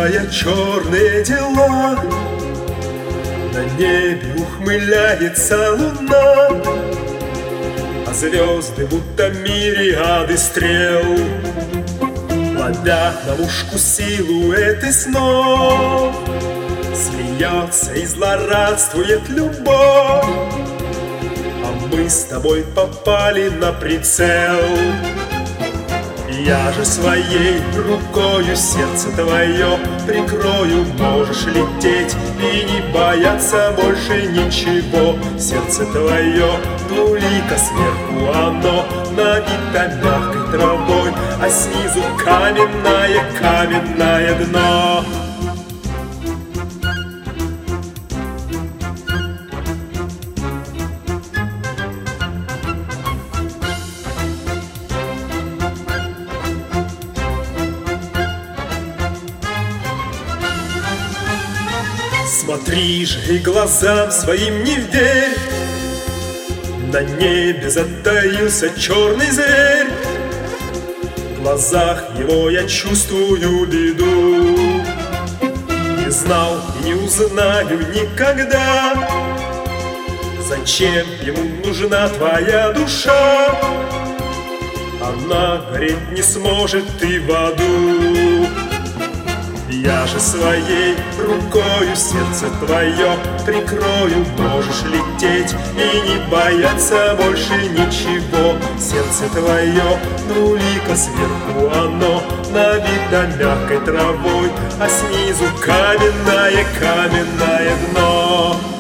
решая черные дела. На небе ухмыляется луна, а звезды будто мириады стрел, ловя на мушку силуэты снов. Смеется и злорадствует любовь, а мы с тобой попали на прицел. Я же своей рукою сердце твое прикрою. Можешь лететь и не бояться больше ничего. Сердце твое двулико, сверху оно набито мягкой травой, а снизу каменное, каменное дно. Смотри же и глазам своим не верь, на небе затаился черный зверь. В глазах его я чувствую беду. Не знал и не узнаю никогда, зачем ему нужна твоя душа. Она гореть не сможет и в аду. Я же своей рукою сердце твое прикрою. Можешь лететь и не бояться больше ничего. Сердце твое двулико, сверху оно набито мягкой травой, а снизу каменное, каменное дно.